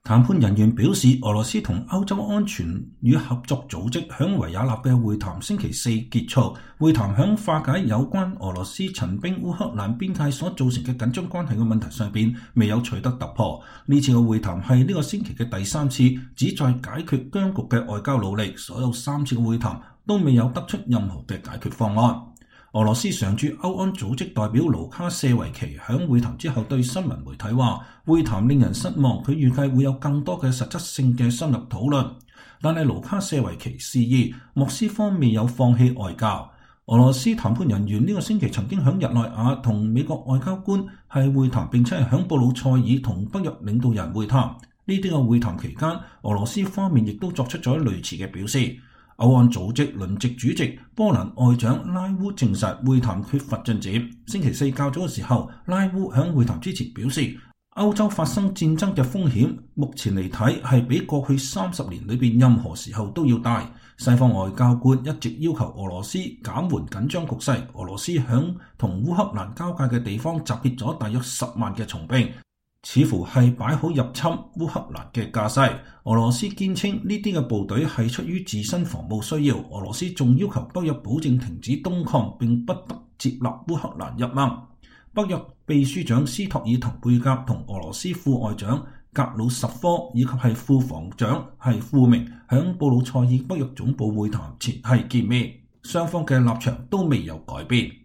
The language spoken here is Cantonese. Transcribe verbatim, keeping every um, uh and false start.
談判人員表示，俄羅斯同歐洲安全與合作組織響維也納嘅會談星期四結束。會談響化解有關俄羅斯陳兵烏克蘭邊界所造成嘅緊張關係嘅問題上邊未有取得突破。呢次嘅會談係呢個星期嘅第三次旨在解決僵局嘅外交努力，所有三次嘅會談都未有得出任何嘅解決方案。俄羅斯常駐歐安組織代表盧卡舍維奇響會談之後對新聞媒體話，會談令人失望，佢預計會有更多嘅實質性嘅深入討論。但係盧卡舍維奇示意莫斯科未有放棄外交。俄羅斯談判人員呢個星期曾經響日內瓦同美國外交官係會談，並且係響布魯塞爾同北約領導人會談。呢啲嘅會談期間，俄羅斯方面亦都作出咗類似嘅表示。歐安組織輪值主席波蘭外長拉烏證實會談缺乏進展。星期四較早嘅時候，拉烏響會談之前表示，歐洲發生戰爭嘅風險目前嚟睇係比過去三十年裏邊任何時候都要大。西方外交官一直要求俄羅斯減緩緊張局勢。俄羅斯響同烏克蘭交界嘅地方集結咗大約十萬嘅重兵，似乎係擺好入侵烏克蘭嘅架勢。俄羅斯堅稱呢啲嘅部隊係出於自身防務需要。俄羅斯仲要求北約保證停止東擴，並不得接納烏克蘭入盟。北約秘書長斯托爾滕貝格同俄羅斯副外長格魯什科以及係副防長係庫明響布魯塞爾北約總部會談前係見面，雙方嘅立場都未有改變。